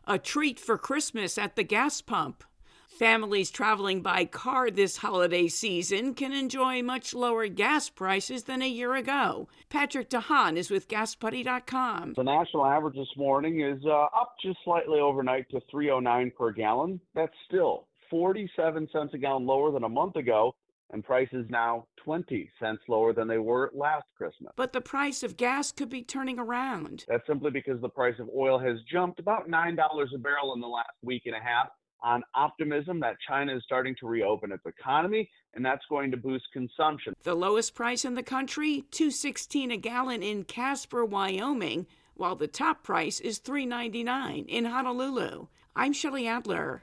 A treat for Christmas at the gas pump. Families traveling by car this holiday season can enjoy much lower gas prices than a year ago. Patrick DeHaan is with GasBuddy.com. The national average this morning is up just slightly overnight to $3.09 per gallon. That's still 47 cents a gallon lower than a month ago, and prices now 20 cents lower than they were last Christmas. But the price of gas could be turning around. That's simply because the price of oil has jumped about $9 a barrel in the last week and a half on optimism that China is starting to reopen its economy, and that's going to boost consumption. The lowest price in the country, $2.16 a gallon in Casper, Wyoming, while the top price is $3.99 in Honolulu. I'm Shelley Adler.